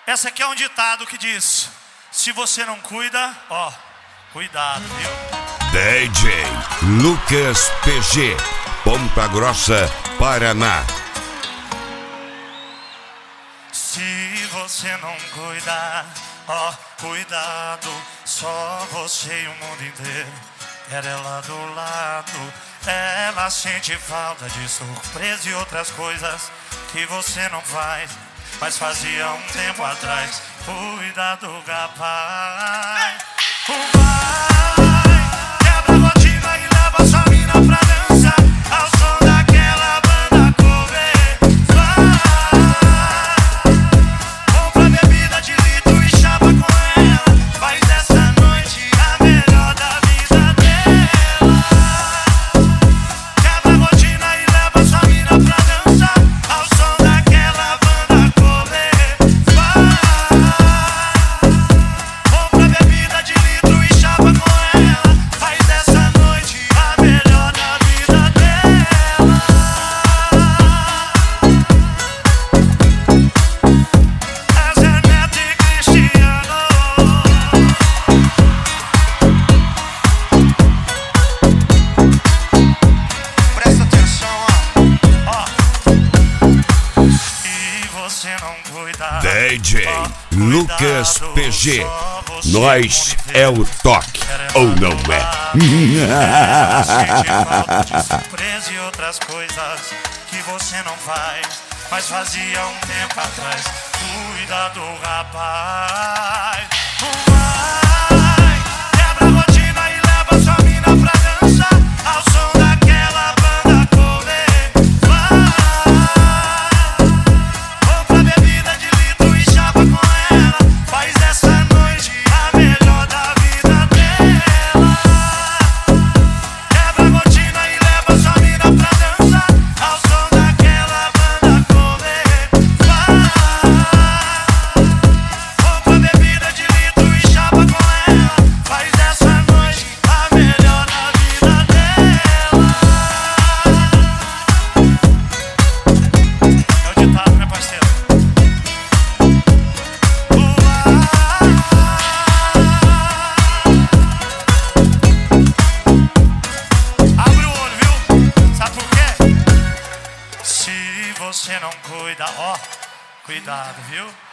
Essa aqui é um ditado que diz: se você não cuida, ó, cuidado, viu? DJ Lucas PG, Ponta Grossa, Paraná. Se você não cuidar, ó, cuidado. Só você e o mundo inteiro quer ela do lado. Ela sente falta de surpresa e outras coisas que você não faz, mas fazia um tempo atrás. Cuidado, rapaz. Vai, quebra a rotina e leva sua mina pra dançar ao som daquela banda cover. Vai, compra bebida de litro e chapa com ela. Faz dessa noite a melhor da vida dela. Quebra a rotina e leva sua mina pra dançar ao som daquela banda cover. Vai, compra bebida de litro e chapa com ela. Faz dessa noite a melhor da vida dela. Essa é Neto e Cristiano. Presta atenção, ó. Se você não cuidar, DJ ó, Lucas cuidado, PG, só você nós e o mundo é o inteiro toque, quer ela ou do não lado. é? Sente falta de surpresa e outras coisas que você não faz, mas fazia um tempo atrás. Cuidado, rapaz. Vai, quebra a rotina e leva sua mina pra dançar ao som daquela banda cover. Vai, compra bebida de litro e chapa com ela. Faz dessa noite a melhor da vida dela. Quebra a rotina e leva sua mina pra dançar ao som daquela banda cover. Vai, compra bebida de litro e chapa com ela. Faz dessa noite a melhor da vida dela. É o ditado, né, parceiro? Abre o olho, viu? Sabe por quê? Se você não cuida, ó, cuidado, viu?